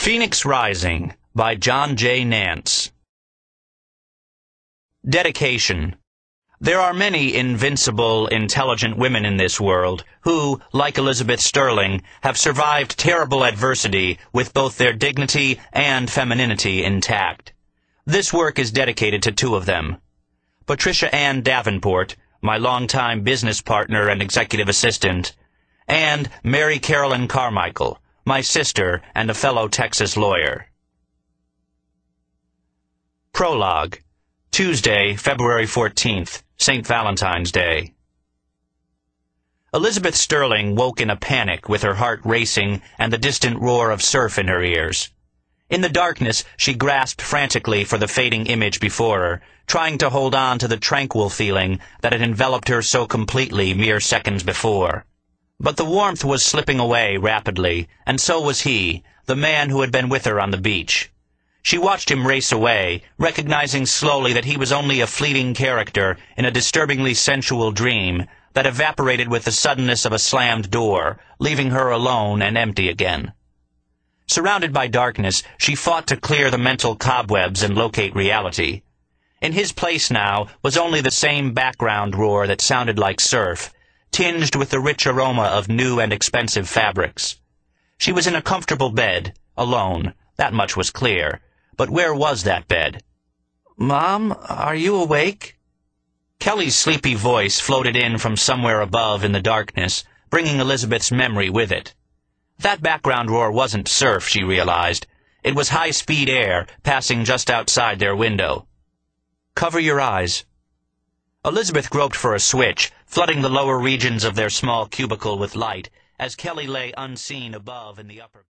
Phoenix Rising by John J. Nance. Dedication. There are many invincible, intelligent women in this world who, like Elizabeth Sterling, have survived terrible adversity with both their dignity and femininity intact. This work is dedicated to two of them. Patricia Ann Davenport, my longtime business partner and executive assistant, and Mary Carolyn Carmichael, my sister and a fellow Texas lawyer. Prologue. Tuesday, February 14th, St. Valentine's Day. Elizabeth Sterling woke in a panic with her heart racing and the distant roar of surf in her ears. In the darkness, she grasped frantically for the fading image before her, trying to hold on to the tranquil feeling that had enveloped her so completely mere seconds before. But the warmth was slipping away rapidly, and so was he, the man who had been with her on the beach. She watched him race away, recognizing slowly that he was only a fleeting character in a disturbingly sensual dream that evaporated with the suddenness of a slammed door, leaving her alone and empty again. Surrounded by darkness, she fought to clear the mental cobwebs and locate reality. In his place now was only the same background roar that sounded like surf, tinged with the rich aroma of new and expensive fabrics. She was in a comfortable bed, alone, that much was clear. But where was that bed? "Mom, are you awake?" Kelly's sleepy voice floated in from somewhere above in the darkness, bringing Elizabeth's memory with it. That background roar wasn't surf, she realized. It was high-speed air passing just outside their window. "Cover your eyes." Elizabeth groped for a switch, flooding the lower regions of their small cubicle with light, as Kelly lay unseen above in the upper...